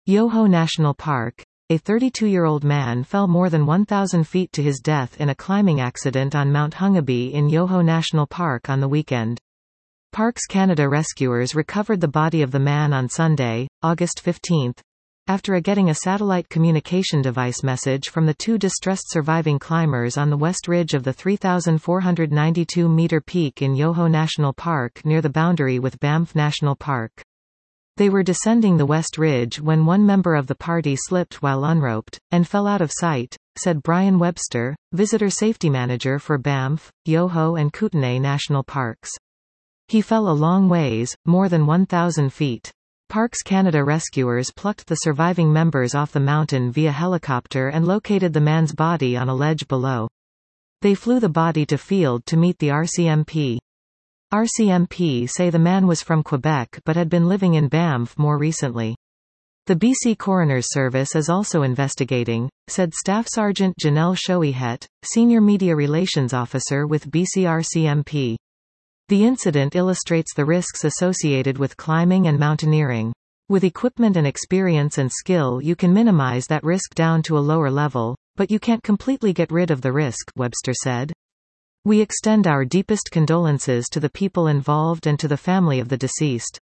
Yoho National Park. A 32-year-old man fell more than 1,000 feet to his death in a climbing accident on Mount Hungaby in Yoho National Park on the weekend. Parks Canada rescuers recovered the body of the man on Sunday, August 15, after getting a satellite communication device message from the two distressed surviving climbers on the west ridge of the 3,492-meter peak in Yoho National Park near the boundary with Banff National Park. They were descending the west ridge when one member of the party slipped while unroped, and fell out of sight, said Brian Webster, visitor safety manager for Banff, Yoho and Kootenay National Parks. He fell a long ways, more than 1,000 feet. Parks Canada rescuers plucked the surviving members off the mountain via helicopter and located the man's body on a ledge below. They flew the body to field to meet the RCMP. RCMP say the man was from Quebec but had been living in Banff more recently. The BC Coroner's Service is also investigating, said Staff Sergeant Janelle Shoihet, Senior Media Relations Officer with BC RCMP. The incident illustrates the risks associated with climbing and mountaineering. With equipment and experience and skill you can minimize that risk down to a lower level, but you can't completely get rid of the risk, Webster said. We extend our deepest condolences to the people involved and to the family of the deceased.